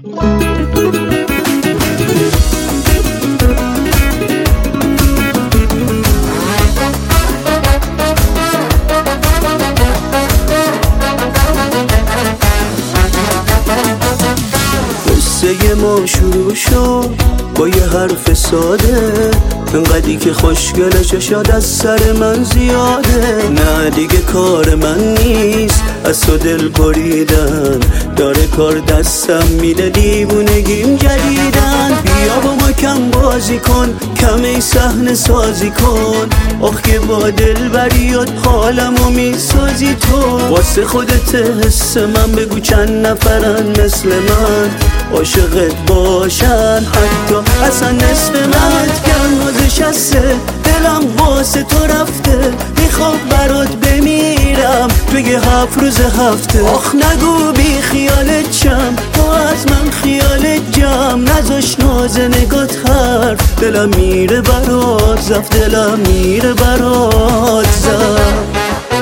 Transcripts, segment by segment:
قصه ما شروع شد با یه حرف ساده، انقدری که خوشگلشه شاید از سر من زیاده. نه دیگه کار من نیست از تو دل بریدن، داره کار دستم میده دیوونگیم جدیدن. بیا با ما کم بازی کن، کم ای صحنه سازی کن، آخ که با دل بریاد حالمو میسازی تو. واسه خودت حس من بگو چند نفرن مثل من عاشقت باشن، حتی اصلا نصف من. گرمازش هسته دلم واسه تو رفته، میخوام برات بمیرم توی 7 روز هفته. آخ نگو بی خیالت چم، تو از من خیالت جم، نذاش ناز نگات حرف، دلم میره برات زفت، دلم میره برات زفت.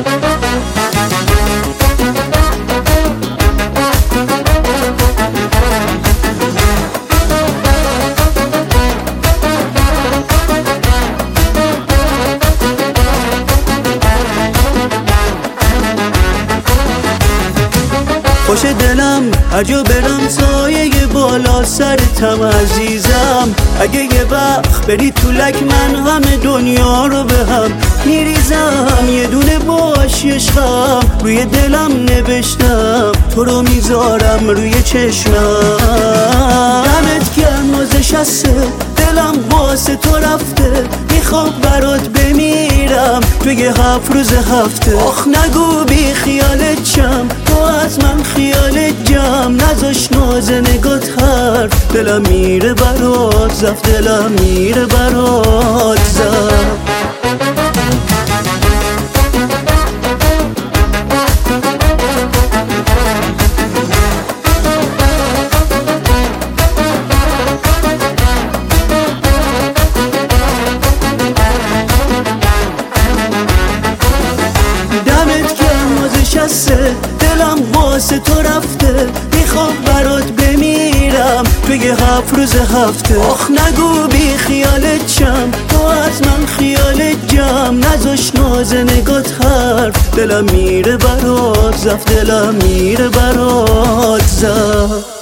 خوش دلم هر جا برم سایه بالا سرتم عزیزم. اگه یه وقت بری تو لک من همه دنیا رو به هم میریزم. یه دونه باش عشقم روی دلم نوشتم، تو رو میذارم روی چشمم. دمت گرم نازش هسته دلم واسه تو رفته، میخوام برات بمیرم توی 7 روز هفته. آخ نگو بی خیالت چم، تو از من خیالت جم، نذاش ناز نگات حرف، دلم میره برات زفت، دلم میره برات زفت. دلم واسه تو رفته، میخوام برات بمیرم توی 7 روز هفته. آخ نگو بی خیالت چم، تو از من خیالت جم، نذاش ناز نگات حرف، دلم میره برات زفت، دلم میره برات زفت.